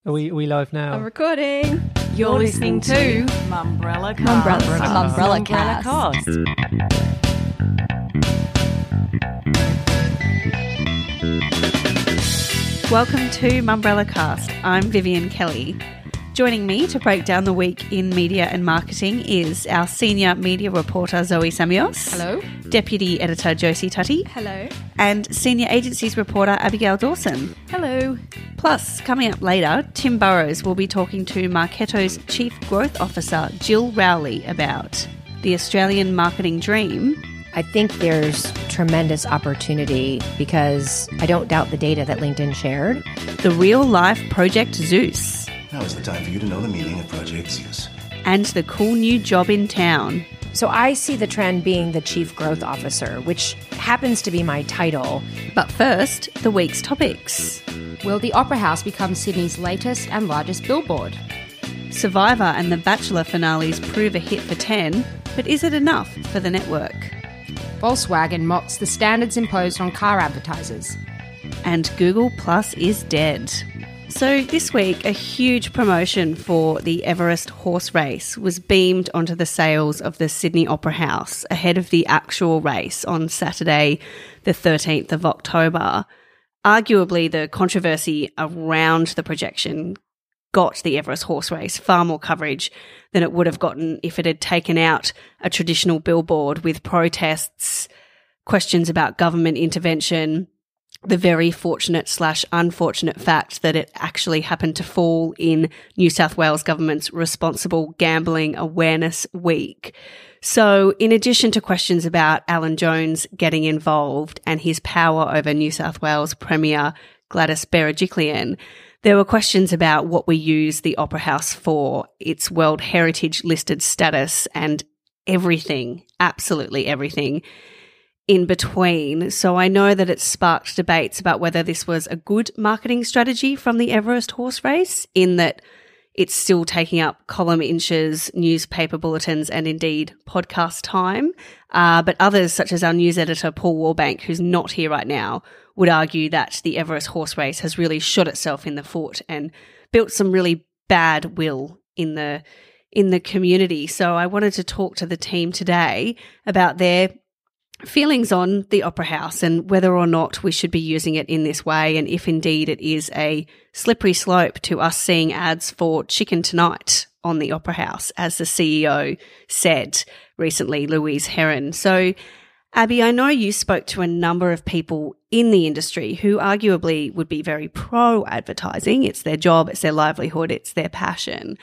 Are we live now? I'm recording. You're listening to Mumbrella Cast. Mumbrella Cast. Welcome to Mumbrella Cast. I'm Vivian Kelly. Joining me to break down the week in media and marketing is our senior media reporter Zoe Samios. Hello. Deputy editor Josie Tutty. Hello. And senior agencies reporter Abigail Dawson. Hello. Plus, coming up later, Tim Burrows will be talking to Marketo's Chief Growth Officer Jill Rowley about the Australian marketing dream. I think there's tremendous opportunity because I don't doubt the data that LinkedIn shared. The real-life Project Zeus. Now is the time for you to know the meaning of Project Zeus. And the cool new job in town. So I see the trend being the Chief Growth Officer, which happens to be my title. But first, the week's topics. Will the Opera House become Sydney's latest and largest billboard? Survivor and The Bachelor finales prove a hit for 10, but is it enough for the network? Volkswagen mocks the standards imposed on car advertisers. And Google Plus is dead. So this week, a huge promotion for the Everest horse race was beamed onto the sails of the Sydney Opera House ahead of the actual race on Saturday, the 13th of October. Arguably, the controversy around the projection got the Everest horse race far more coverage than it would have gotten if it had taken out a traditional billboard with protests, questions about government intervention, the very fortunate/unfortunate fact that it actually happened to fall in New South Wales government's Responsible Gambling Awareness Week. So in addition to questions about Alan Jones getting involved and his power over New South Wales Premier Gladys Berejiklian, there were questions about what we use the Opera House for, its World Heritage listed status, and everything, absolutely everything in between. So I know that it sparked debates about whether this was a good marketing strategy from the Everest horse race, in that it's still taking up column inches, newspaper bulletins, and indeed podcast time. But others, such as our news editor Paul Warbank, who's not here right now, would argue that the Everest horse race has really shot itself in the foot and built some really bad will in the community. So I wanted to talk to the team today about their feelings on the Opera House and whether or not we should be using it in this way, and if indeed it is a slippery slope to us seeing ads for Chicken Tonight on the Opera House, as the CEO said recently, Louise Heron. So, Abby, I know you spoke to a number of people in the industry who arguably would be very pro-advertising. It's their job, it's their livelihood, it's their passion.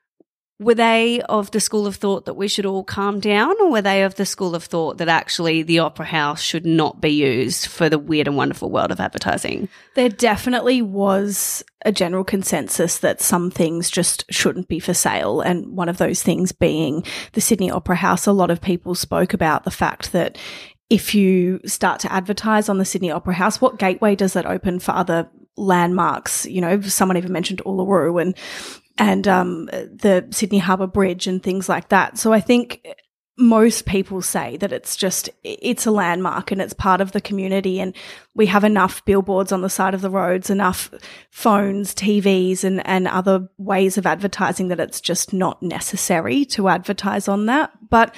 Were they of the school of thought that we should all calm down, or were they of the school of thought that actually the Opera House should not be used for the weird and wonderful world of advertising? There definitely was a general consensus that some things just shouldn't be for sale, and one of those things being the Sydney Opera House. A lot of people spoke about the fact that if you start to advertise on the Sydney Opera House, what gateway does that open for other landmarks? You know, someone even mentioned Uluru and the Sydney Harbour Bridge and things like that. So I think most people say that it's a landmark and it's part of the community, and we have enough billboards on the side of the roads, enough phones, TVs and other ways of advertising that it's just not necessary to advertise on that. But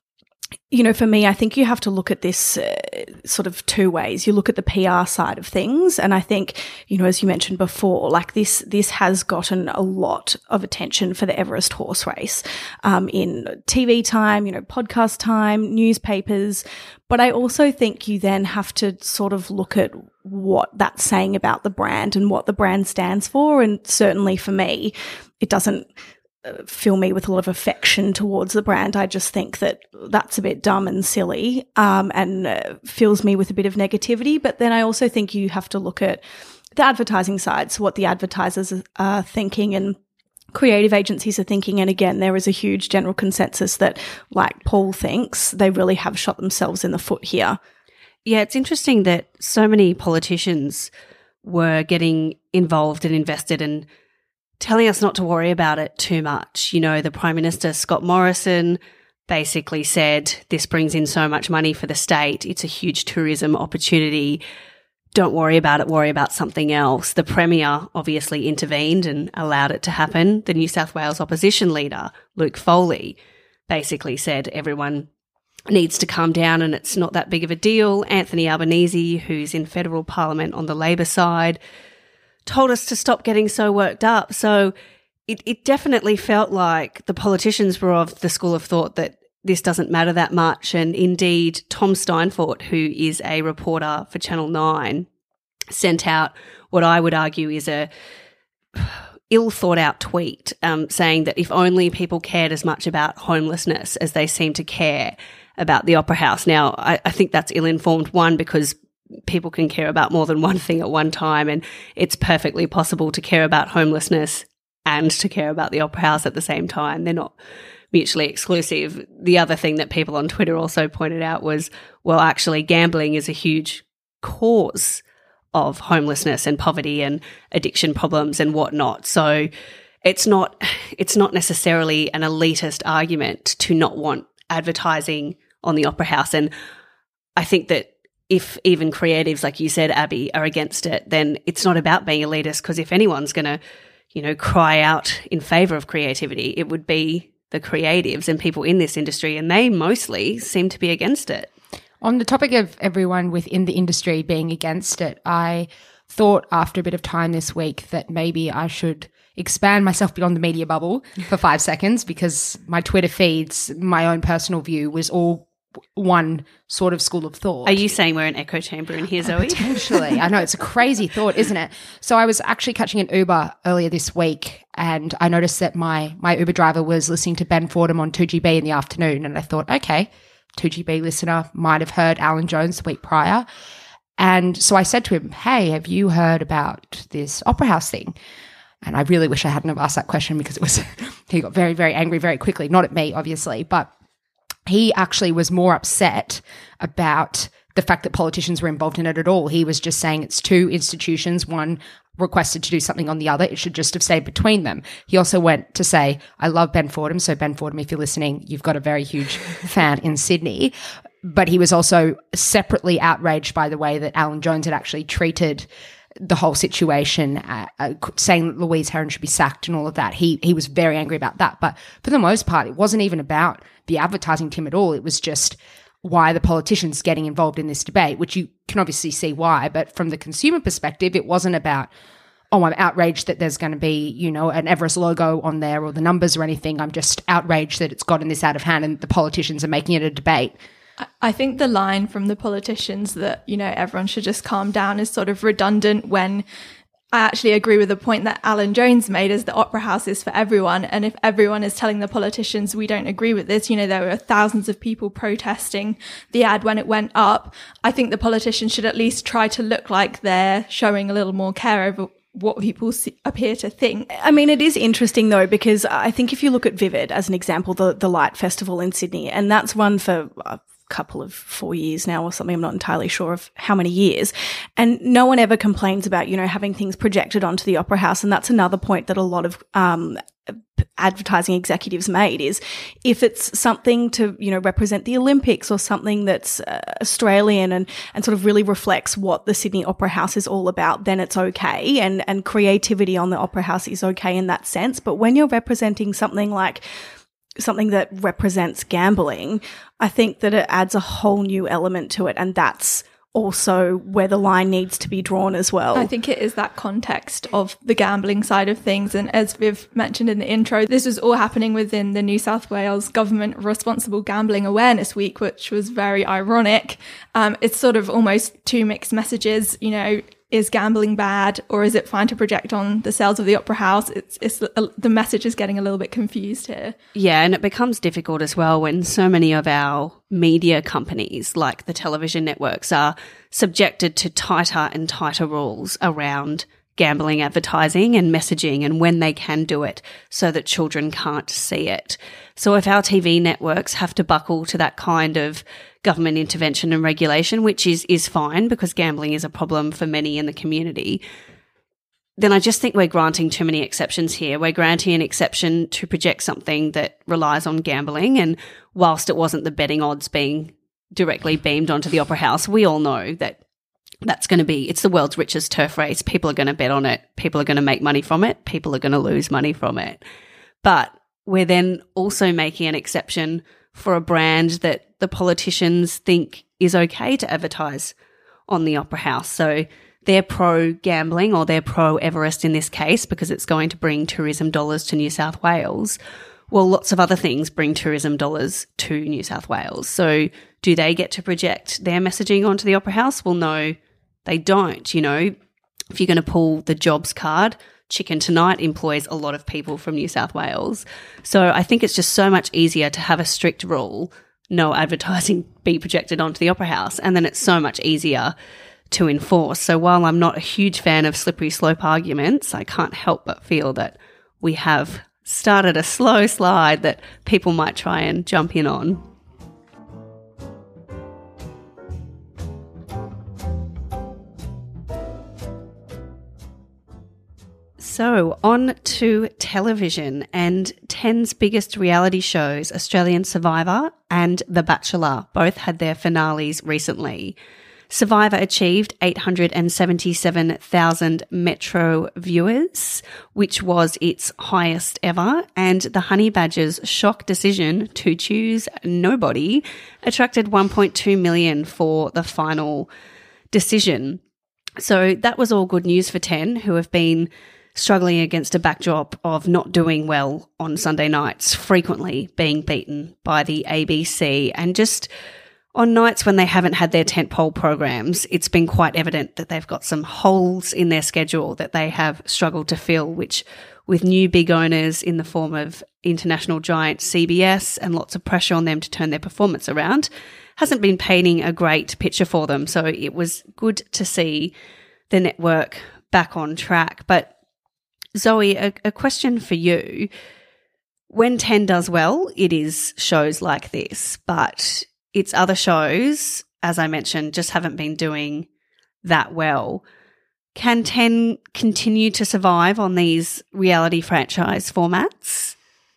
you know, for me, I think you have to look at this sort of two ways. You look at the PR side of things, and I think, you know, as you mentioned before, like this has gotten a lot of attention for the Everest horse race in TV time, you know, podcast time, newspapers. But I also think you then have to sort of look at what that's saying about the brand and what the brand stands for. And certainly for me, it doesn't fill me with a lot of affection towards the brand. I just think that that's a bit dumb and silly and fills me with a bit of negativity. But then I also think you have to look at the advertising side, so what the advertisers are thinking and creative agencies are thinking. And again, there is a huge general consensus that, like Paul thinks, they really have shot themselves in the foot here. Yeah, it's interesting that so many politicians were getting involved and invested and telling us not to worry about it too much. You know, the Prime Minister, Scott Morrison, basically said this brings in so much money for the state. It's a huge tourism opportunity. don't worry about it, worry about something else. The Premier obviously intervened and allowed it to happen. The New South Wales opposition leader, Luke Foley, basically said everyone needs to calm down and it's not that big of a deal. Anthony Albanese, who's in federal parliament on the Labor side, told us to stop getting so worked up. So it definitely felt like the politicians were of the school of thought that this doesn't matter that much. And indeed, Tom Steinfort, who is a reporter for Channel 9, sent out what I would argue is a ill-thought-out tweet saying that if only people cared as much about homelessness as they seem to care about the Opera House. Now, I think that's ill-informed, one, because people can care about more than one thing at one time, and it's perfectly possible to care about homelessness and to care about the Opera House at the same time. They're not mutually exclusive. The other thing that people on Twitter also pointed out was, well, actually gambling is a huge cause of homelessness and poverty and addiction problems and whatnot. So it's not necessarily an elitist argument to not want advertising on the Opera House. And I think that if even creatives, like you said, Abby, are against it, then it's not about being elitist, because if anyone's going to, cry out in favour of creativity, it would be the creatives and people in this industry, and they mostly seem to be against it. On the topic of everyone within the industry being against it, I thought after a bit of time this week that maybe I should expand myself beyond the media bubble for 5 seconds, because my Twitter feeds, my own personal view was all one sort of school of thought. Are you saying we're an echo chamber in here, Zoe? Potentially. I know, it's a crazy thought, isn't it? So I was actually catching an Uber earlier this week, and I noticed that my Uber driver was listening to Ben Fordham on 2GB in the afternoon, and I thought, okay, 2GB listener might have heard Alan Jones the week prior. And so I said to him, hey, have you heard about this Opera House thing? And I really wish I hadn't have asked that question, because he got very, very angry very quickly. Not at me, obviously, but he actually was more upset about the fact that politicians were involved in it at all. He was just saying it's two institutions, one requested to do something on the other. It should just have stayed between them. He also went to say, I love Ben Fordham. So Ben Fordham, if you're listening, you've got a very huge fan in Sydney. But he was also separately outraged by the way that Alan Jones had actually treated the whole situation, saying that Louise Herron should be sacked and all of that. He was very angry about that. But for the most part, it wasn't even about the advertising team at all. It was just why the politicians getting involved in this debate, which you can obviously see why. But from the consumer perspective, it wasn't about, oh, I'm outraged that there's going to be, an Everest logo on there or the numbers or anything. I'm just outraged that it's gotten this out of hand and the politicians are making it a debate. I think the line from the politicians that, everyone should just calm down is sort of redundant, when I actually agree with the point that Alan Jones made, is the Opera House is for everyone. And if everyone is telling the politicians, we don't agree with this, there were thousands of people protesting the ad when it went up. I think the politicians should at least try to look like they're showing a little more care over what people appear to think. I mean, it is interesting though, because I think if you look at Vivid as an example, the Light Festival in Sydney, and that's run for couple of 4 years now or something. I'm not entirely sure of how many years. And no one ever complains about, having things projected onto the Opera House. And that's another point that a lot of advertising executives made, is if it's something to, represent the Olympics or something that's Australian and sort of really reflects what the Sydney Opera House is all about, then it's okay. And creativity on the Opera House is okay in that sense. But when you're representing something that represents gambling, I think that it adds a whole new element to it, and that's also where the line needs to be drawn as well. I think it is that context of the gambling side of things, and as Viv mentioned in the intro, this was all happening within the New South Wales Government Responsible Gambling Awareness Week, which was very ironic. It's sort of almost two mixed messages, is gambling bad, or is it fine to project on the sales of the Opera House? It's the message is getting a little bit confused here. Yeah, and it becomes difficult as well when so many of our media companies, like the television networks, are subjected to tighter and tighter rules around gambling advertising and messaging and when they can do it so that children can't see it. So if our TV networks have to buckle to that kind of government intervention and regulation, which is fine because gambling is a problem for many in the community, then I just think we're granting too many exceptions here. We're granting an exception to project something that relies on gambling, and whilst it wasn't the betting odds being directly beamed onto the Opera House, we all know that It's the world's richest turf race. People are going to bet on it. People are going to make money from it. People are going to lose money from it. But we're then also making an exception for a brand that the politicians think is okay to advertise on the Opera House. So they're pro-gambling, or they're pro-Everest in this case, because it's going to bring tourism dollars to New South Wales. Well, lots of other things bring tourism dollars to New South Wales. So do they get to project their messaging onto the Opera House? Well, no, they don't. You know, if you're going to pull the jobs card, Chicken Tonight employs a lot of people from New South Wales. So I think it's just so much easier to have a strict rule, no advertising be projected onto the Opera House, and then it's so much easier to enforce. So while I'm not a huge fan of slippery slope arguments, I can't help but feel that we have started a slow slide that people might try and jump in on. So on to television, and 10's biggest reality shows, Australian Survivor and The Bachelor, both had their finales recently. Survivor achieved 877,000 Metro viewers, which was its highest ever, and the Honey Badger's shock decision to choose nobody attracted 1.2 million for the final decision. So that was all good news for 10, who have been struggling against a backdrop of not doing well on Sunday nights, frequently being beaten by the ABC, and just on nights when they haven't had their tentpole programs, it's been quite evident that they've got some holes in their schedule that they have struggled to fill, which, with new big owners in the form of international giant CBS and lots of pressure on them to turn their performance around, hasn't been painting a great picture for them. So it was good to see the network back on track. But Zoe, a question for you. When 10 does well, it is shows like this, but its other shows, as I mentioned, just haven't been doing that well. Can 10 continue to survive on these reality franchise formats?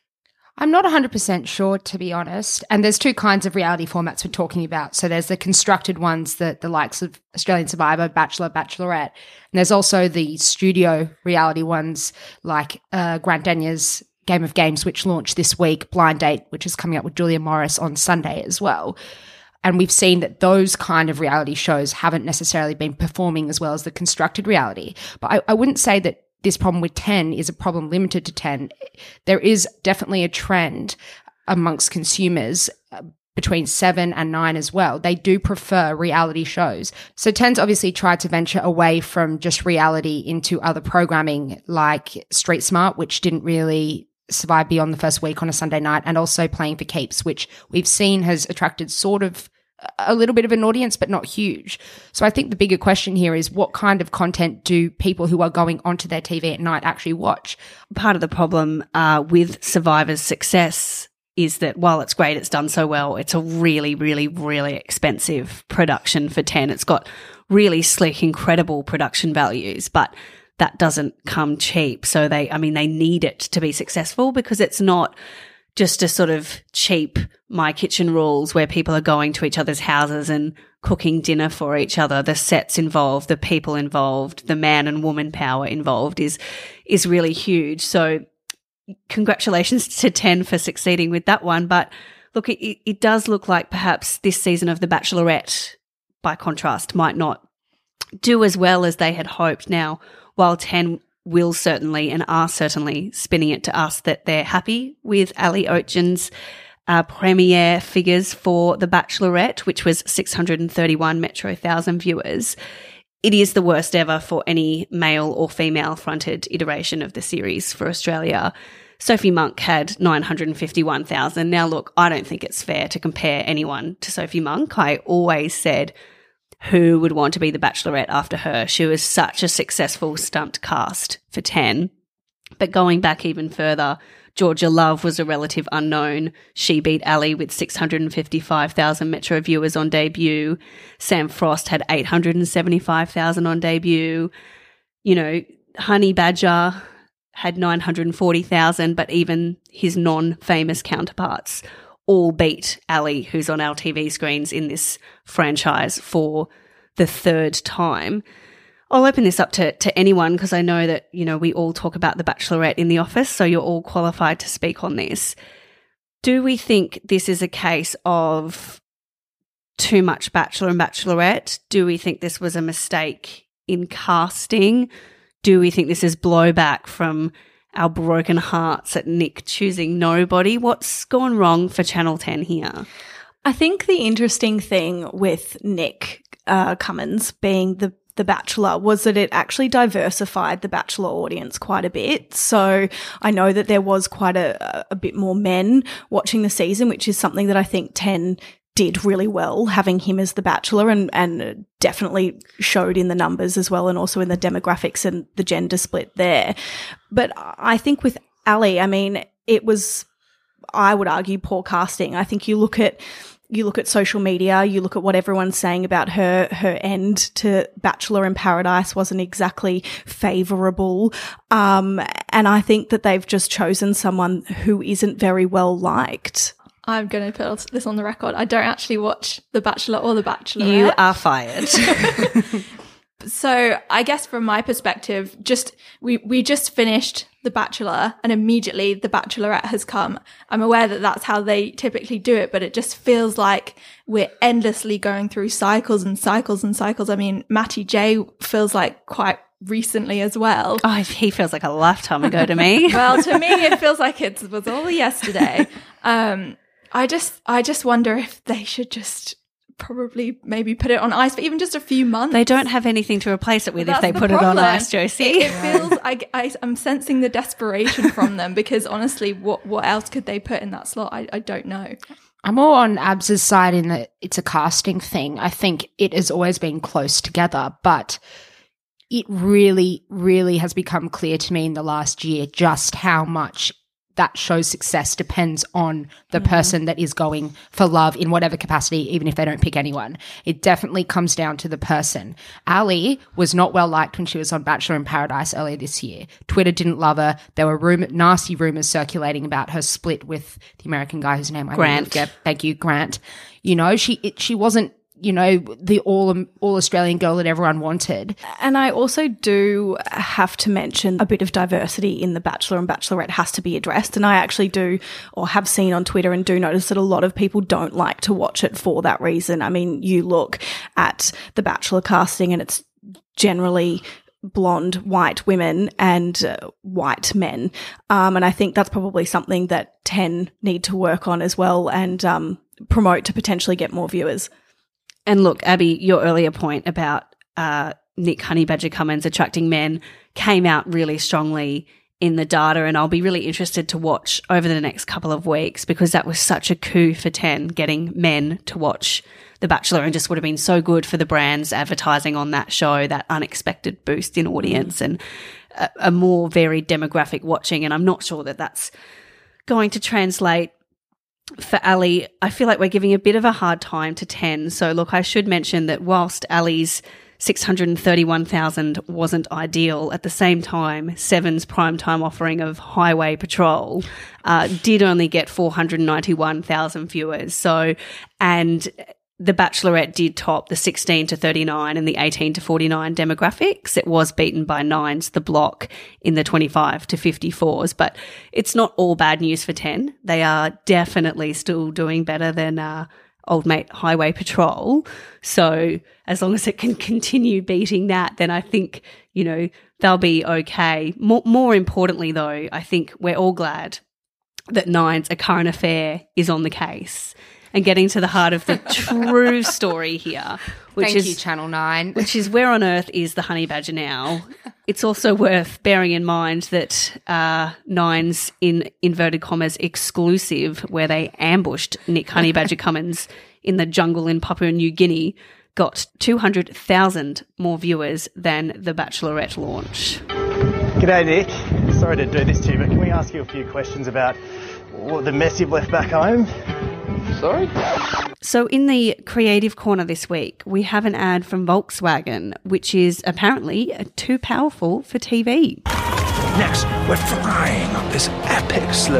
I'm not 100% sure, to be honest. And there's two kinds of reality formats we're talking about. So there's the constructed ones, that the likes of Australian Survivor, Bachelor, Bachelorette. And there's also the studio reality ones like Grant Denyer's Game of Games, which launched this week, Blind Date, which is coming up with Julia Morris on Sunday as well. And we've seen that those kind of reality shows haven't necessarily been performing as well as the constructed reality. But I wouldn't say that this problem with 10 is a problem limited to 10. There is definitely a trend amongst consumers between 7 and 9 as well. They do prefer reality shows. So 10's obviously tried to venture away from just reality into other programming like Street Smart, which didn't really survive beyond the first week on a Sunday night, and also Playing for Keeps, which we've seen has attracted sort of a little bit of an audience, but not huge. So I think the bigger question here is, what kind of content do people who are going onto their TV at night actually watch? Part of the problem with Survivor's success is that while it's great, it's done so well, it's a really, really, really expensive production for 10. It's got really slick, incredible production values, but that doesn't come cheap. So they need it to be successful, because it's not just a sort of cheap My Kitchen Rules where people are going to each other's houses and cooking dinner for each other. The sets involved, the people involved, the man and woman power involved is really huge. So congratulations to 10 for succeeding with that one. But look, it does look like perhaps this season of The Bachelorette, by contrast, might not do as well as they had hoped. Now, while 10 will certainly and are certainly spinning it to us that they're happy with Ali Oetjen's premiere figures for The Bachelorette, which was 631 Metro thousand viewers, it is the worst ever for any male or female fronted iteration of the series for Australia. Sophie Monk had 951,000. Now, look, I don't think it's fair to compare anyone to Sophie Monk. I always said, who would want to be the Bachelorette after her? She was such a successful stunt cast for 10. But going back even further, Georgia Love was a relative unknown. She beat Ali with 655,000 Metro viewers on debut. Sam Frost had 875,000 on debut. You know, Honey Badger had 940,000, but even his non-famous counterparts all beat Ali, who's on our TV screens in this franchise, for the third time. I'll open this up to anyone because I know that, you know, we all talk about The Bachelorette in the office, so you're all qualified to speak on this. Do we think this is a case of too much Bachelor and Bachelorette? Do we think this was a mistake in casting? Do we think this is blowback from our broken hearts at Nick choosing nobody? What's gone wrong for Channel 10 here? I think the interesting thing with Nick Cummins being the Bachelor was that it actually diversified the Bachelor audience quite a bit. So I know that there was quite a bit more men watching the season, which is something that I think 10 did really well, having him as the Bachelor, and definitely showed in the numbers as well, and also in the demographics and the gender split there. But I think with Ali, I mean, it was, I would argue, poor casting. I think you look at social media, you look at what everyone's saying about her end to Bachelor in Paradise wasn't exactly favourable. And I think that they've just chosen someone who isn't very well liked. I'm going to put this on the record. I don't actually watch The Bachelor or The Bachelorette. You are fired. So I guess from my perspective, we just finished The Bachelor and immediately The Bachelorette has come. I'm aware that that's how they typically do it, but it just feels like we're endlessly going through cycles and cycles and cycles. I mean, Matty J feels like quite recently as well. Oh, he feels like a lifetime ago to me. Well, to me, it feels like it was all yesterday. I just wonder if they should just probably maybe put it on ice for even just a few months. They don't have anything to replace it with if they put it on ice, Josie. It feels, I'm sensing the desperation from them because honestly, what else could they put in that slot? I don't know. I'm more on Abs's side in that it's a casting thing. I think it has always been close together, but it really, really has become clear to me in the last year just how much that show's success depends on the person that is going for love in whatever capacity, even if they don't pick anyone. It definitely comes down to the person. Ali was not well liked when she was on Bachelor in Paradise earlier this year. Twitter didn't love her. There were nasty rumors circulating about her split with the American guy whose name I Grant. Forget. Thank you, Grant. You know, she wasn't, you know, the all Australian girl that everyone wanted. And I also do have to mention a bit of diversity in The Bachelor and Bachelorette has to be addressed. And I actually do, or have seen on Twitter and do notice that a lot of people don't like to watch it for that reason. I mean, you look at the Bachelor casting and it's generally blonde white women and white men. And I think that's probably something that 10 need to work on as well and promote to potentially get more viewers. And look, Abby, your earlier point about Nick Honeybadger Cummins attracting men came out really strongly in the data, and I'll be really interested to watch over the next couple of weeks because that was such a coup for 10, getting men to watch The Bachelor, and just would have been so good for the brands advertising on that show, that unexpected boost in audience and a more varied demographic watching. And I'm not sure that that's going to translate for Ali. I feel like we're giving a bit of a hard time to 10. So look, I should mention that whilst Ali's 631,000 wasn't ideal, at the same time, Seven's primetime offering of Highway Patrol did only get 491,000 viewers. So, and The Bachelorette did top the 16 to 39 and the 18 to 49 demographics. It was beaten by Nine's The Block in the 25 to 54s, but it's not all bad news for 10. They are definitely still doing better than old mate Highway Patrol. So as long as it can continue beating that, then I think, you know, they'll be okay. More importantly, though, I think we're all glad that Nine's A Current Affair is on the case and getting to the heart of the true story here, which Thank is you, Channel 9. which is where on earth is the Honeybadger now? It's also worth bearing in mind that Nine's, in inverted commas, exclusive, where they ambushed Nick Honeybadger Cummins in the jungle in Papua New Guinea, got 200,000 more viewers than the Bachelorette launch. G'day, Nick. Sorry to do this to you, but can we ask you a few questions about the mess you've left back home? Sorry? So in the creative corner this week, we have an ad from Volkswagen, which is apparently too powerful for TV. Next, we're flying up this epic slope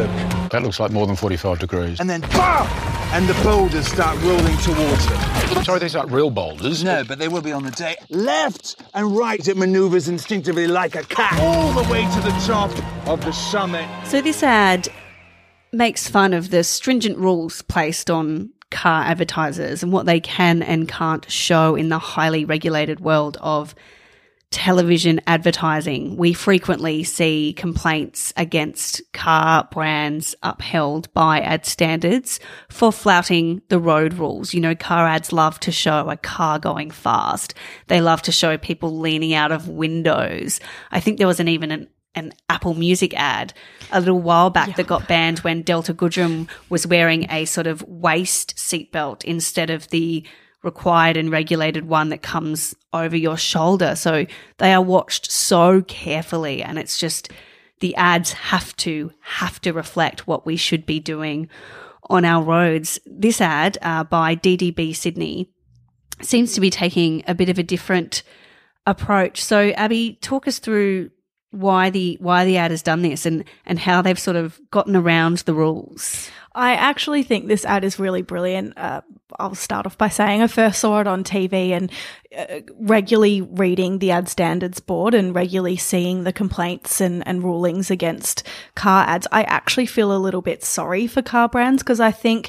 That looks like more than 45 degrees. And then BAM! And the boulders start rolling towards them. Sorry, these aren't real boulders. No, but they will be on the day. Left and right, it manoeuvres instinctively like a cat, all the way to the top of the summit. So this ad makes fun of the stringent rules placed on car advertisers and what they can and can't show in the highly regulated world of television advertising. We frequently see complaints against car brands upheld by ad standards for flouting the road rules. You know, car ads love to show a car going fast. They love to show people leaning out of windows. I think there was even an Apple Music ad a little while back that got banned when Delta Goodrem was wearing a sort of waist seatbelt instead of the required and regulated one that comes over your shoulder. So they are watched so carefully, and it's just the ads have to reflect what we should be doing on our roads. This ad by DDB Sydney seems to be taking a bit of a different approach. So Abby, talk us through why the ad has done this and how they've sort of gotten around the rules. I actually think this ad is really brilliant. I'll start off by saying I first saw it on TV and regularly reading the ad standards board and regularly seeing the complaints and rulings against car ads. I actually feel a little bit sorry for car brands because I think,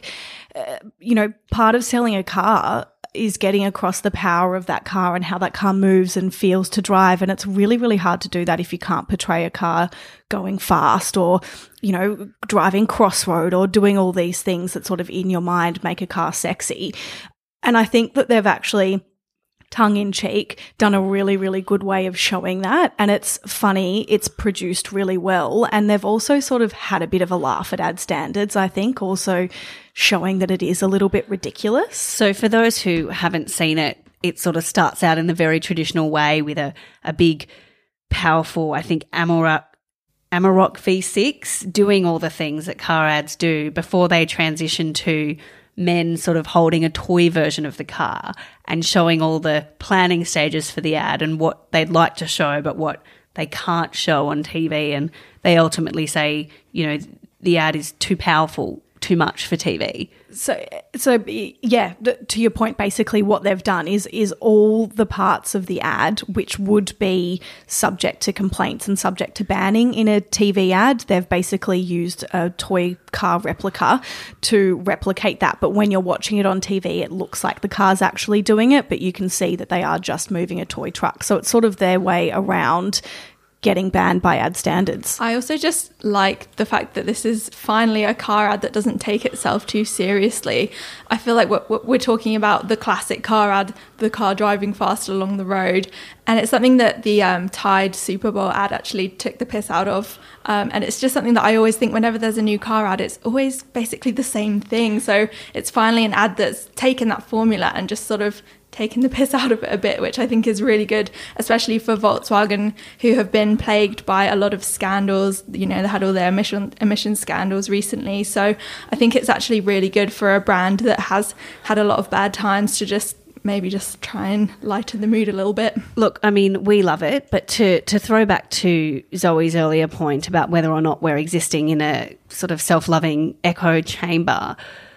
part of selling a car is getting across the power of that car and how that car moves and feels to drive. And it's really, really hard to do that if you can't portray a car going fast or, driving crossroad or doing all these things that sort of in your mind make a car sexy. And I think that they've actually, tongue-in-cheek, done a really, really good way of showing that. And it's funny, it's produced really well. And they've also sort of had a bit of a laugh at ad standards, I think, also showing that it is a little bit ridiculous. So for those who haven't seen it, it sort of starts out in the very traditional way with a big, powerful, I think, Amarok V6 doing all the things that car ads do before they transition to men sort of holding a toy version of the car and showing all the planning stages for the ad and what they'd like to show but what they can't show on TV. And they ultimately say, the ad is too powerful, too much for TV. So yeah, to your point, basically what they've done is all the parts of the ad which would be subject to complaints and subject to banning in a TV ad, they've basically used a toy car replica to replicate that. But when you're watching it on TV, it looks like the car's actually doing it, but you can see that they are just moving a toy truck. So it's sort of their way around getting banned by ad standards. I also just like the fact that this is finally a car ad that doesn't take itself too seriously. I feel like we're talking about the classic car ad, the car driving fast along the road, and it's something that the Tide Super Bowl ad actually took the piss out of. And it's just something that I always think whenever there's a new car ad, it's always basically the same thing. So it's finally an ad that's taken that formula and just sort of taking the piss out of it a bit, which I think is really good, especially for Volkswagen, who have been plagued by a lot of scandals. They had all their emission scandals recently. So I think it's actually really good for a brand that has had a lot of bad times to just try and lighten the mood a little bit. Look, I mean, we love it, but to throw back to Zoe's earlier point about whether or not we're existing in a sort of self-loving echo chamber,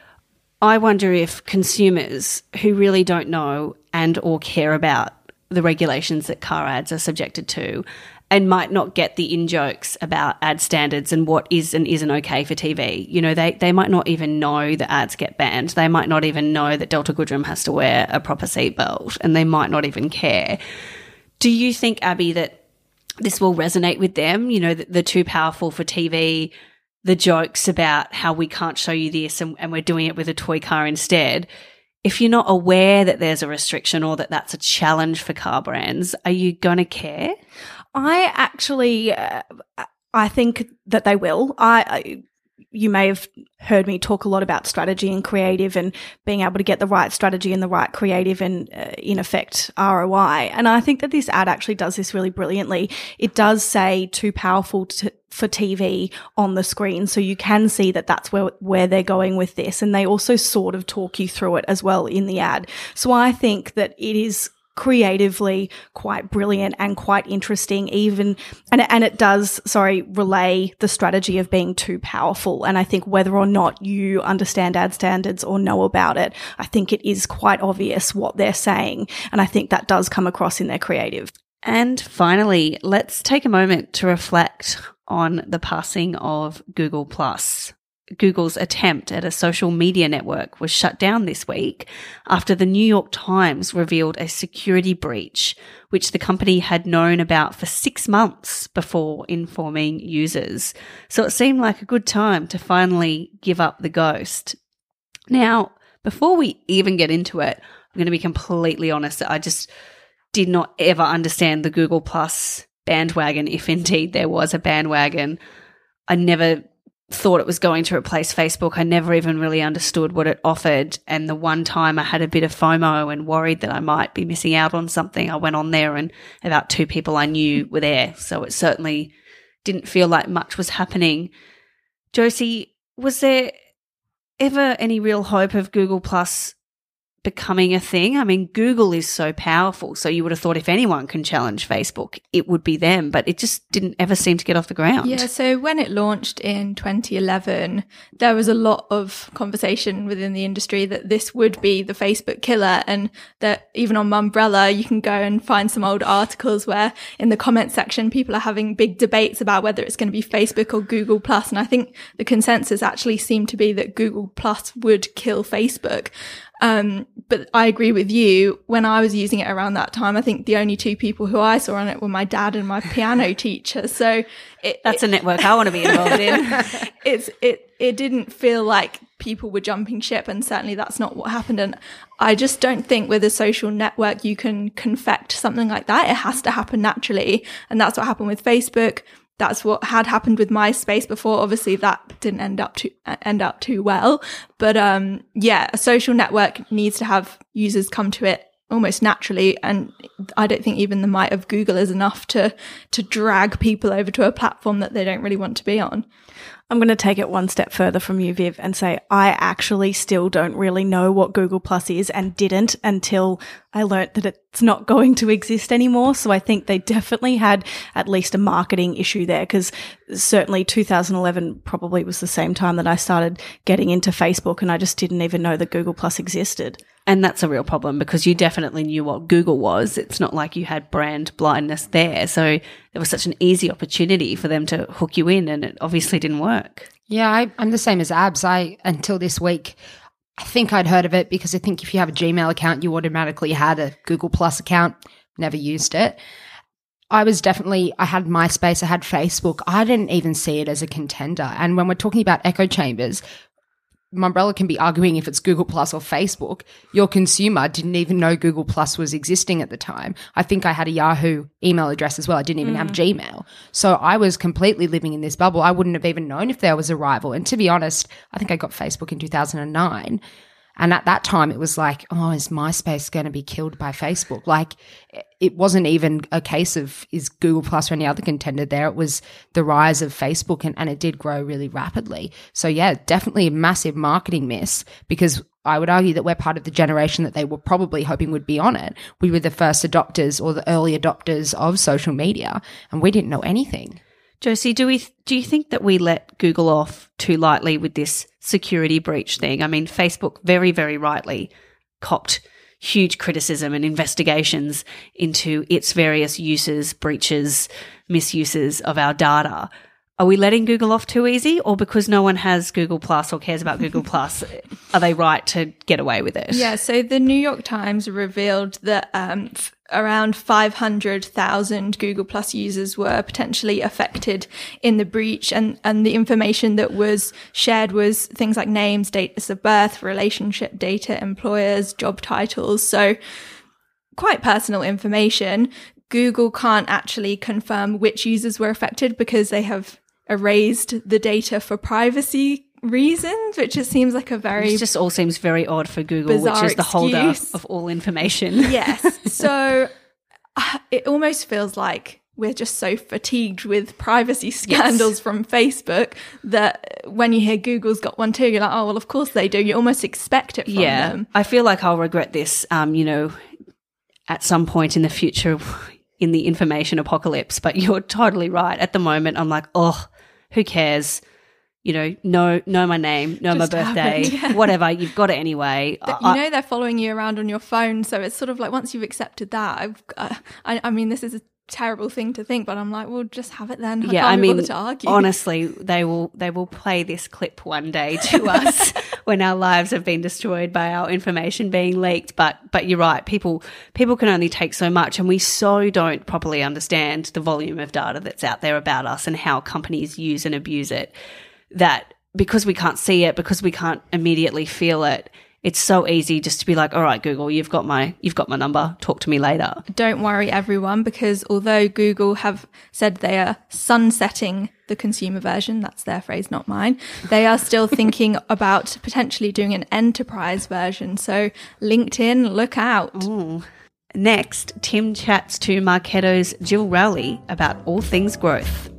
I wonder if consumers who really don't know and or care about the regulations that car ads are subjected to and might not get the in-jokes about ad standards and what is and isn't okay for TV. They might not even know that ads get banned. They might not even know that Delta Goodrem has to wear a proper seatbelt, and they might not even care. Do you think, Abby, that this will resonate with them? The too powerful for TV, the jokes about how we can't show you this and we're doing it with a toy car instead. If you're not aware that there's a restriction or that that's a challenge for car brands, are you going to care? I actually, I think that they will. You may have heard me talk a lot about strategy and creative and being able to get the right strategy and the right creative and, in effect, ROI. And I think that this ad actually does this really brilliantly. It does say too powerful for TV on the screen, so you can see that that's where they're going with this. And they also sort of talk you through it as well in the ad. So I think that it is creatively quite brilliant and quite interesting, even and it does relay the strategy of being too powerful. And I think whether or not you understand ad standards or know about it, I think it is quite obvious what they're saying, and I think that does come across in their creative. And finally, let's take a moment to reflect on the passing of Google+. Google's attempt at a social media network was shut down this week after the New York Times revealed a security breach, which the company had known about for 6 months before informing users. So it seemed like a good time to finally give up the ghost. Now, before we even get into it, I'm going to be completely honest. I just did not ever understand the Google Plus bandwagon, if indeed there was a bandwagon. I never thought it was going to replace Facebook. I never even really understood what it offered. And the one time I had a bit of FOMO and worried that I might be missing out on something, I went on there and about 2 people I knew were there. So it certainly didn't feel like much was happening. Josie, was there ever any real hope of Google Plus becoming a thing? I mean, Google is so powerful, so you would have thought if anyone can challenge Facebook, it would be them, but it just didn't ever seem to get off the ground. Yeah, so when it launched in 2011, there was a lot of conversation within the industry that this would be the Facebook killer, and that even on Mumbrella, you can go and find some old articles where in the comment section, people are having big debates about whether it's going to be Facebook or Google+, and I think the consensus actually seemed to be that Google+ would kill Facebook. But I agree with you. When I was using it around that time, I think the only 2 people who I saw on it were my dad and my piano teacher. So that's a network I want to be involved in. It didn't feel like people were jumping ship, and certainly that's not what happened. And I just don't think with a social network you can confect something like that. It has to happen naturally, and that's what happened with Facebook. That's what had happened with MySpace before. Obviously, that didn't end up too well. But a social network needs to have users come to it almost naturally. And I don't think even the might of Google is enough to drag people over to a platform that they don't really want to be on. I'm going to take it one step further from you, Viv, and say I actually still don't really know what Google Plus is, and didn't until I learnt that it's not going to exist anymore. So I think they definitely had at least a marketing issue there, because certainly 2011 probably was the same time that I started getting into Facebook, and I just didn't even know that Google Plus existed. And that's a real problem, because you definitely knew what Google was. It's not like you had brand blindness there. So there was such an easy opportunity for them to hook you in, and it obviously didn't work. Yeah, I'm the same as Abs. Until this week, I think I'd heard of it because I think if you have a Gmail account, you automatically had a Google Plus account. Never used it. I had MySpace, I had Facebook. I didn't even see it as a contender. And when we're talking about echo chambers, Mumbrella can be arguing if it's Google Plus or Facebook. Your consumer didn't even know Google Plus was existing at the time. I think I had a Yahoo email address as well. I didn't even have Gmail. So I was completely living in this bubble. I wouldn't have even known if there was a rival. And to be honest, I think I got Facebook in 2009. And at that time, it was like, oh, is MySpace going to be killed by Facebook? Like, it wasn't even a case of is Google Plus or any other contender there. It was the rise of Facebook, and it did grow really rapidly. So, yeah, definitely a massive marketing miss, because I would argue that we're part of the generation that they were probably hoping would be on it. We were the first adopters or the early adopters of social media, and we didn't know anything. Josie, do you think that we let Google off too lightly with this security breach thing? I mean, Facebook very, very rightly copped huge criticism and investigations into its various uses, breaches, misuses of our data. Are we letting Google off too easy, or because no one has Google Plus or cares about Google Plus, are they right to get away with it? Yeah, so the New York Times revealed that around 500,000 Google Plus users were potentially affected in the breach, and the information that was shared was things like names, dates of birth, relationship data, employers, job titles. So quite personal information. Google can't actually confirm which users were affected because they have erased the data for privacy reasons, which just seems like a very... It just all seems very odd for Google, which is the holder of all information. Yes. So it almost feels like we're just so fatigued with privacy scandals from Facebook that when you hear Google's got one too, you're like, oh, well, of course they do. You almost expect it from them. I feel like I'll regret this, at some point in the future in the information apocalypse. But you're totally right. At the moment, I'm like, oh, who cares? You know my name, know my birthday, whatever. You've got it anyway. They're following you around on your phone. So it's sort of like once you've accepted that, I mean, this is a terrible thing to think, but I'm like, well, just have it then. I mean, to argue. Honestly, they will play this clip one day to us when our lives have been destroyed by our information being leaked. But you're right. People can only take so much, and we so don't properly understand the volume of data that's out there about us and how companies use and abuse it. That because we can't see it, because we can't immediately feel it, it's so easy just to be like, all right, Google, you've got my number. Talk to me later. Don't worry, everyone, because although Google have said they are sunsetting the consumer version, that's their phrase, not mine, they are still thinking about potentially doing an enterprise version. So LinkedIn, look out. Ooh. Next, Tim chats to Marketo's Jill Rowley about all things growth.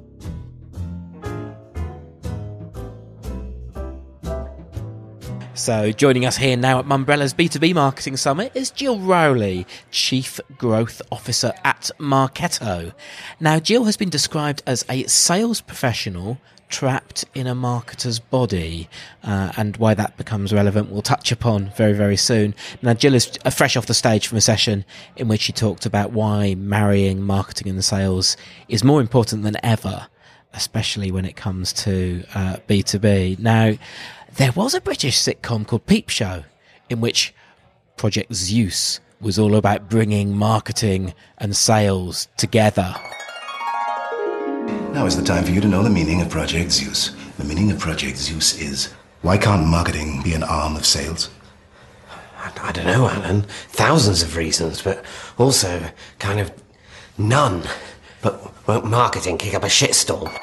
So joining us here now at Mumbrella's B2B Marketing Summit is Jill Rowley, Chief Growth Officer at Marketo. Now, Jill has been described as a sales professional trapped in a marketer's body, and why that becomes relevant we'll touch upon very, very soon. Now, Jill is fresh off the stage from a session in which she talked about why marrying marketing and sales is more important than ever, especially when it comes to B2B. Now, there was a British sitcom called Peep Show in which Project Zeus was all about bringing marketing and sales together. Now is the time for you to know the meaning of Project Zeus. The meaning of Project Zeus is, why can't marketing be an arm of sales? I don't know, Alan. Thousands of reasons, but also kind of none. But won't marketing kick up a shitstorm?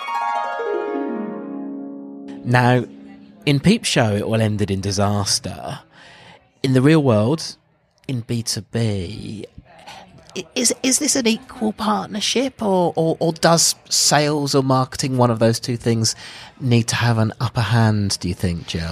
Now, in Peep Show, it all ended in disaster. In the real world, in B2B, is this an equal partnership, or does sales or marketing, one of those two things, need to have an upper hand, do you think, Jill?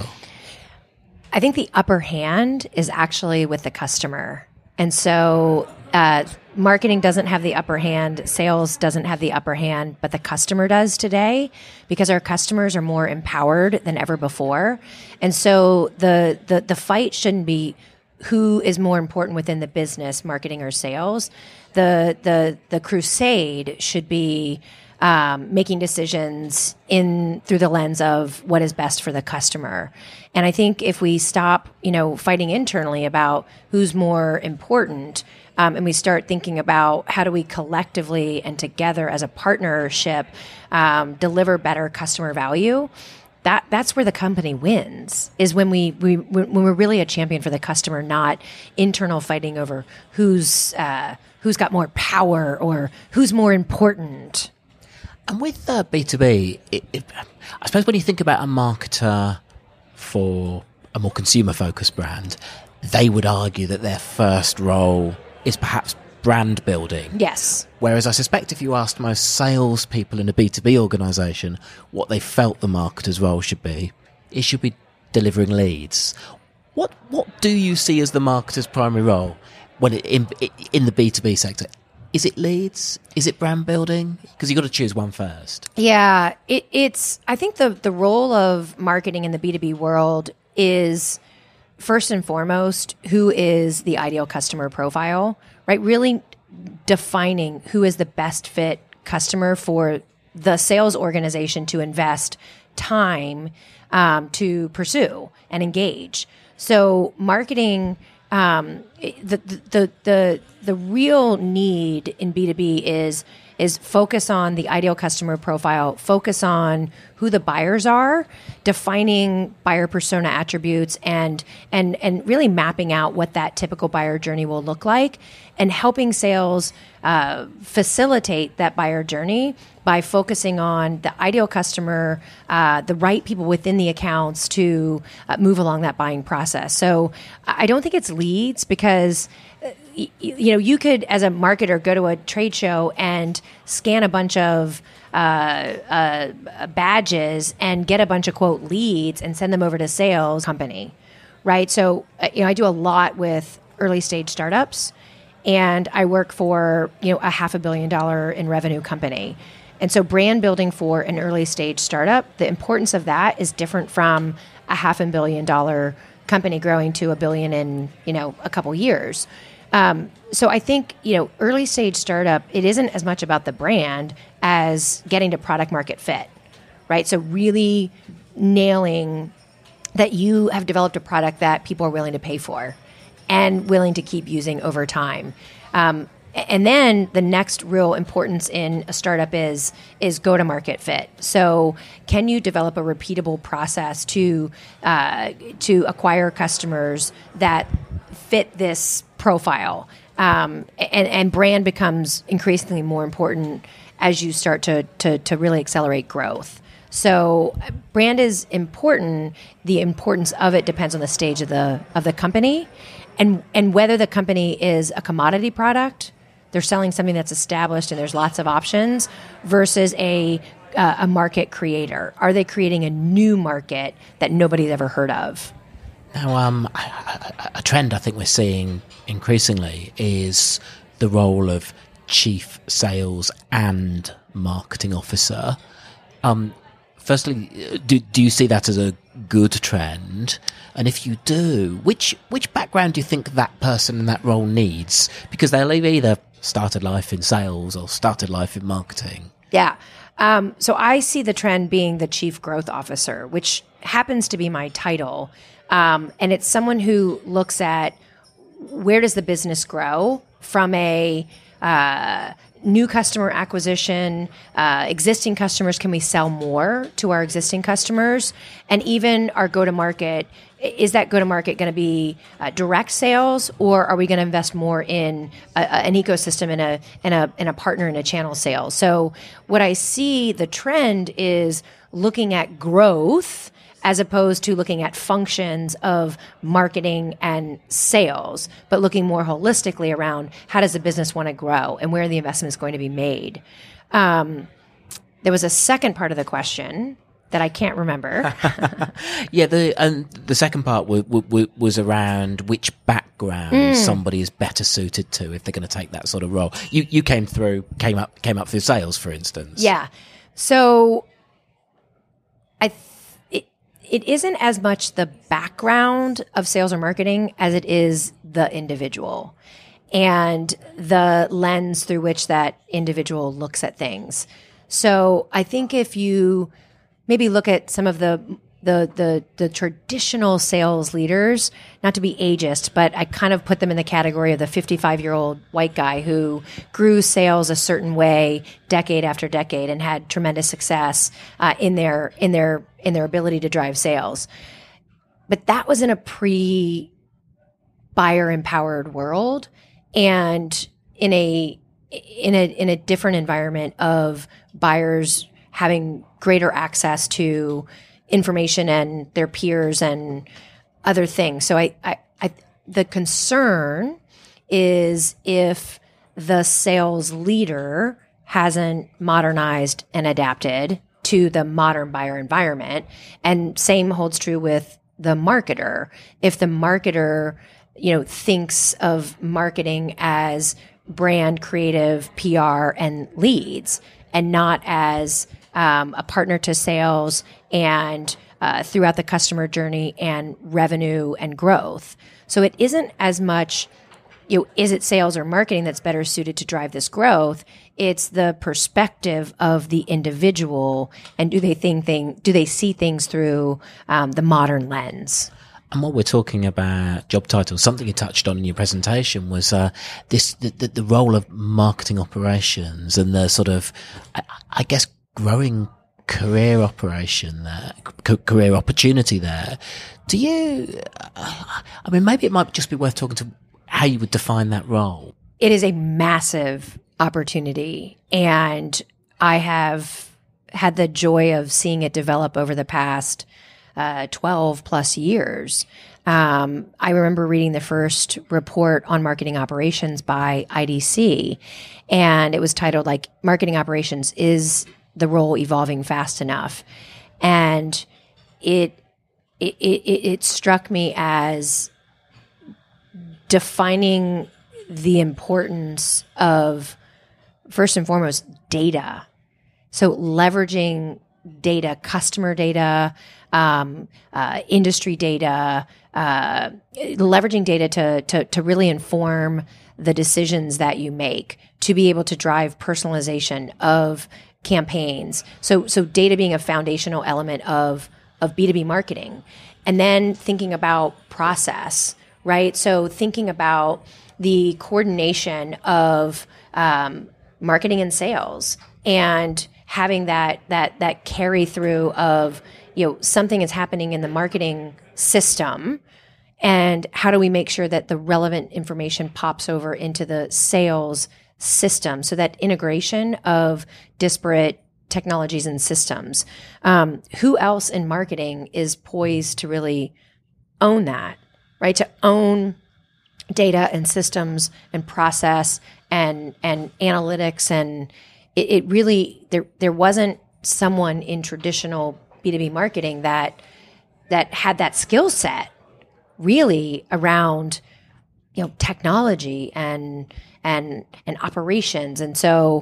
I think the upper hand is actually with the customer. And so marketing doesn't have the upper hand, sales doesn't have the upper hand, but the customer does today, because our customers are more empowered than ever before. And so the fight shouldn't be who is more important within the business, marketing or sales. The crusade should be making decisions through the lens of what is best for the customer. And I think if we stop, fighting internally about who's more important, and we start thinking about how do we collectively and together as a partnership deliver better customer value, that's where the company wins, is when we're really a champion for the customer, not internal fighting over who's got more power or who's more important. And with B2B, I suppose when you think about a marketer for a more consumer-focused brand, they would argue that their first role is perhaps brand building. Yes. Whereas I suspect if you asked most salespeople in a B2B organisation what they felt the marketer's role should be, it should be delivering leads. What do you see as the marketer's primary role when in the B2B sector? Is it leads? Is it brand building? Because you've got to choose one first. Yeah, it's. I think the role of marketing in the B2B world is first and foremost who is the ideal customer profile, right? Really defining who is the best fit customer for the sales organization to invest time to pursue and engage. So marketing. The real need in B2B is focus on the ideal customer profile, focus on who the buyers are, defining buyer persona attributes, and really mapping out what that typical buyer journey will look like, and helping sales facilitate that buyer journey by focusing on the ideal customer, the right people within the accounts to move along that buying process. So I don't think it's leads, because you could, as a marketer, go to a trade show and scan a bunch of badges and get a bunch of, quote, leads and send them over to sales company, right? So I do a lot with early stage startups, and I work for, a $500 million in revenue company. And so brand building for an early stage startup, the importance of that is different from a $500 million company growing to $1 billion in, a couple years. So I think, early stage startup, it isn't as much about the brand as getting to product market fit, right? So really nailing that you have developed a product that people are willing to pay for and willing to keep using over time. And then the next real importance in a startup is go-to-market fit. So can you develop a repeatable process to acquire customers that fit this profile? And brand becomes increasingly more important as you start to really accelerate growth. So brand is important. The importance of it depends on the stage of the company and whether the company is a commodity product, they're selling something that's established and there's lots of options, versus a market creator. Are they creating a new market that nobody's ever heard of? Now, a trend I think we're seeing increasingly is the role of chief sales and marketing officer. Firstly, do you see that as a good trend? And if you do, which background do you think that person in that role needs? Because they'll either started life in sales or started life in marketing. Yeah. So I see the trend being the chief growth officer, which happens to be my title. And it's someone who looks at where does the business grow from a new customer acquisition, existing customers, can we sell more to our existing customers? And even our go-to-market, is that go-to-market going to be direct sales, or are we going to invest more in an ecosystem and a partner and a channel sales? So what I see the trend is looking at growth as opposed to looking at functions of marketing and sales, but looking more holistically around how does the business want to grow and where are the investments going to be made. There was a second part of the question that I can't remember. Yeah, the second part was around which background somebody is better suited to if they're going to take that sort of role. You came up through sales, for instance. Yeah. So it isn't as much the background of sales or marketing as it is the individual and the lens through which that individual looks at things. So I think if you maybe look at some of the traditional sales leaders, not to be ageist, but I kind of put them in the category of the 55-year-old white guy who grew sales a certain way decade after decade and had tremendous success in their ability to drive sales. But that was in a pre-buyer empowered world and in a different environment of buyers having greater access to information and their peers and other things. So the concern is if the sales leader hasn't modernized and adapted to the modern buyer environment. And same holds true with the marketer. If the marketer, thinks of marketing as brand, creative, PR, and leads, and not as a partner to sales and throughout the customer journey and revenue and growth. So it isn't as much, is it sales or marketing that's better suited to drive this growth? It's the perspective of the individual, and do they see things through the modern lens? And what we're talking about, job titles, something you touched on in your presentation was the role of marketing operations and the sort of, I guess, growing career operation there, career opportunity there. Do you, maybe it might just be worth talking to how you would define that role. It is a massive opportunity, and I have had the joy of seeing it develop over the past 12 plus years. I remember reading the first report on marketing operations by IDC, and it was titled Marketing Operations, Is the Role Evolving Fast Enough? And it struck me as defining the importance of, first and foremost, data. So leveraging data, customer data, industry data, leveraging data to really inform the decisions that you make, to be able to drive personalization of campaigns. So data being a foundational element of B2B marketing. And then thinking about process, right? So thinking about the coordination of marketing and sales, and having that carry through of, something is happening in the marketing system, and how do we make sure that the relevant information pops over into the sales system? So that integration of disparate technologies and systems. Who else in marketing is poised to really own that, right? To own data and systems and process and analytics. And it really, there wasn't someone in traditional B2B marketing that had that skill set really around, technology and operations. And so,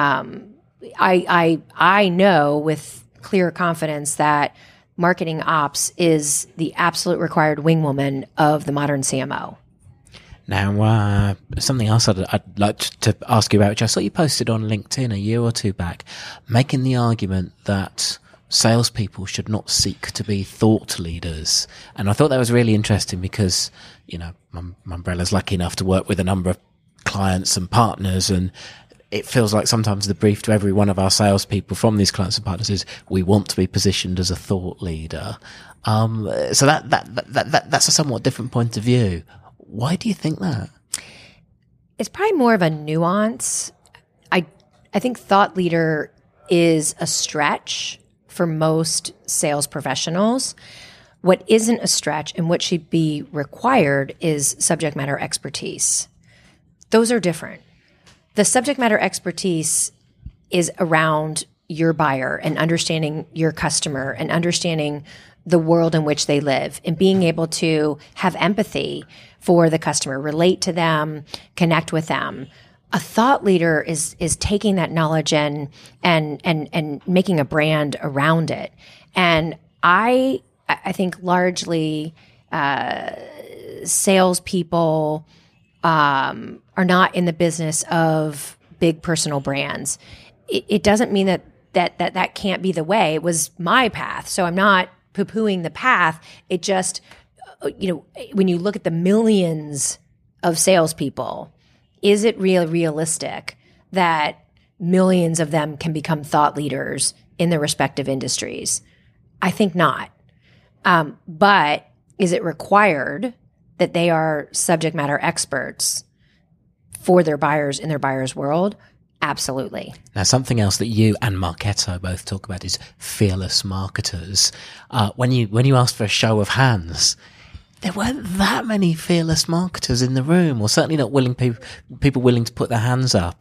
I know with clear confidence that marketing ops is the absolute required wingwoman of the modern CMO. Now, something else I'd like to ask you about, which I saw you posted on LinkedIn a year or two back, making the argument that salespeople should not seek to be thought leaders. And I thought that was really interesting because, Mumbrella's lucky enough to work with a number of clients and partners, and it feels like sometimes the brief to every one of our salespeople from these clients and partners is we want to be positioned as a thought leader. So that's a somewhat different point of view. Why do you think that? It's probably more of a nuance. I think thought leader is a stretch for most sales professionals. What isn't a stretch and what should be required is subject matter expertise. Those are different. The subject matter expertise is around your buyer and understanding your customer and understanding the world in which they live and being able to have empathy for the customer, relate to them, connect with them. A thought leader is taking that knowledge and making a brand around it. And I think largely salespeople are not in the business of big personal brands. It doesn't mean that can't be the way. It was my path, so I'm not poo-pooing the path. It just, when you look at the millions of salespeople, is it realistic that millions of them can become thought leaders in their respective industries? I think not. But is it required that they are subject matter experts for their buyers in their buyers' world? Absolutely. Now, something else that you and Marketo both talk about is fearless marketers. When you asked for a show of hands, there weren't that many fearless marketers in the room, or certainly not people willing to put their hands up.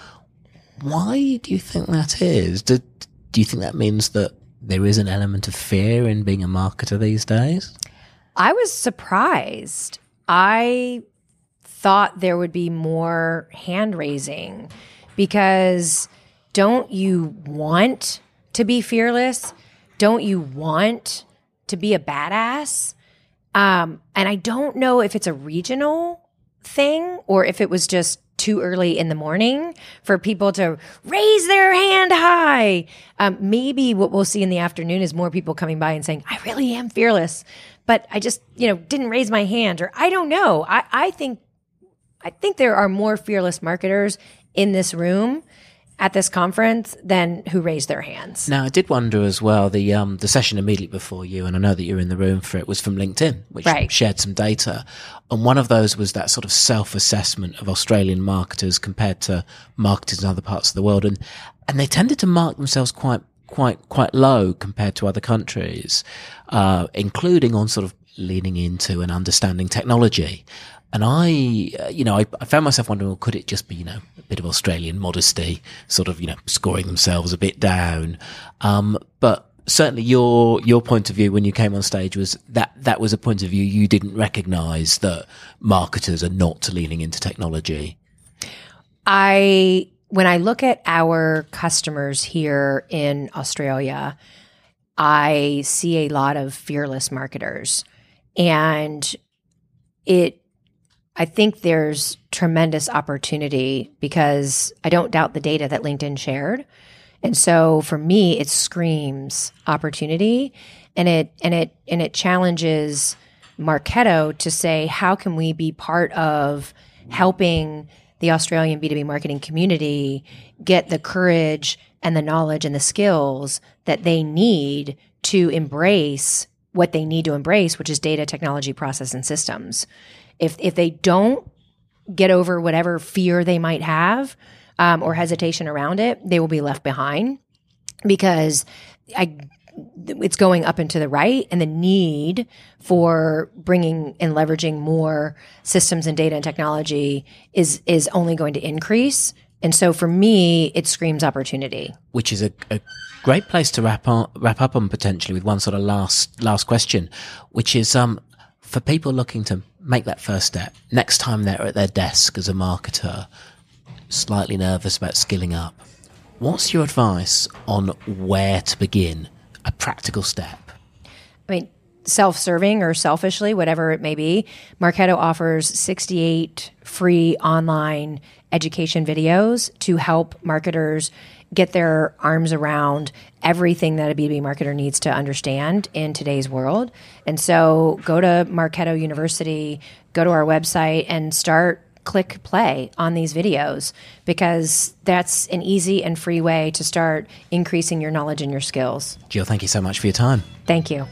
Why do you think that is? Do you think that means that there is an element of fear in being a marketer these days? I was surprised. I thought there would be more hand raising, because don't you want to be fearless? Don't you want to be a badass? And I don't know if it's a regional thing or if it was just too early in the morning for people to raise their hand high. Maybe what we'll see in the afternoon is more people coming by and saying, I really am fearless, but I just, didn't raise my hand, or I don't know. I think there are more fearless marketers in this room at this conference than who raised their hands. Now, I did wonder as well, the session immediately before you, and I know that you were in the room for it, was from LinkedIn, which shared some data. And one of those was that sort of self-assessment of Australian marketers compared to marketers in other parts of the world. And they tended to mark themselves quite low compared to other countries, including on sort of leaning into and understanding technology. And I found myself wondering, well, could it just be, a bit of Australian modesty, sort of, scoring themselves a bit down? But certainly your point of view when you came on stage was that was a point of view you didn't recognise, that marketers are not leaning into technology. When I look at our customers here in Australia, I see a lot of fearless marketers, and I think there's tremendous opportunity because I don't doubt the data that LinkedIn shared. And so for me, it screams opportunity, and it challenges Marketo to say, how can we be part of helping the Australian B2B marketing community get the courage and the knowledge and the skills that they need to embrace what they need to embrace, which is data, technology, process, and systems. If they don't get over whatever fear they might have or hesitation around it, they will be left behind, because it's going up and to the right, and the need for bringing and leveraging more systems and data and technology is only going to increase. And so for me, it screams opportunity. Which is a great place to wrap up on, potentially, with one sort of last question, which is for people looking to make that first step, next time they're at their desk as a marketer, slightly nervous about skilling up, what's your advice on where to begin? A practical step. I mean, self-serving or selfishly, whatever it may be, Marketo offers 68 free online education videos to help marketers get their arms around everything that a B2B marketer needs to understand in today's world. And so go to Marketo University, go to our website, and click play on these videos, because that's an easy and free way to start increasing your knowledge and your skills. Jill, thank you so much for your time. Thank you.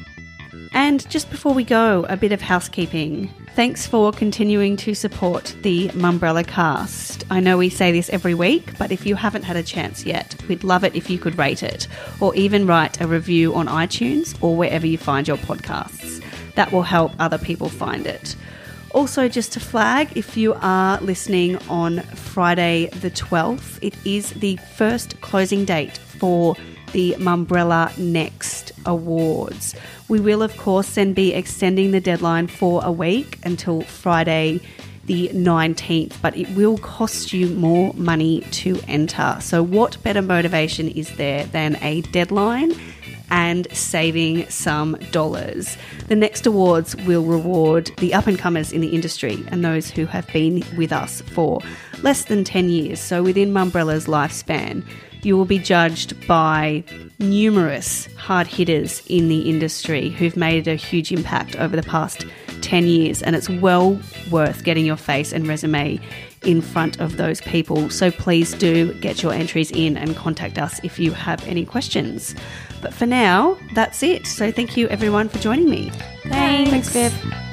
And just before we go, a bit of housekeeping. Thanks for continuing to support the Mumbrella Cast. I know we say this every week, but if you haven't had a chance yet, we'd love it if you could rate it, or even write a review on iTunes or wherever you find your podcasts. That will help other people find it. Also, just to flag, if you are listening on Friday the 12th, it is the first closing date for the Mumbrella Next Awards. We will, of course, then be extending the deadline for a week until Friday the 19th, but it will cost you more money to enter. So what better motivation is there than a deadline and saving some dollars? The Next Awards will reward the up-and-comers in the industry and those who have been with us for less than 10 years. So within Mumbrella's lifespan, you will be judged by numerous hard hitters in the industry who've made a huge impact over the past 10 years, and it's well worth getting your face and resume in front of those people. So please do get your entries in and contact us if you have any questions. But for now, that's it. So thank you everyone for joining me. Thanks, Viv.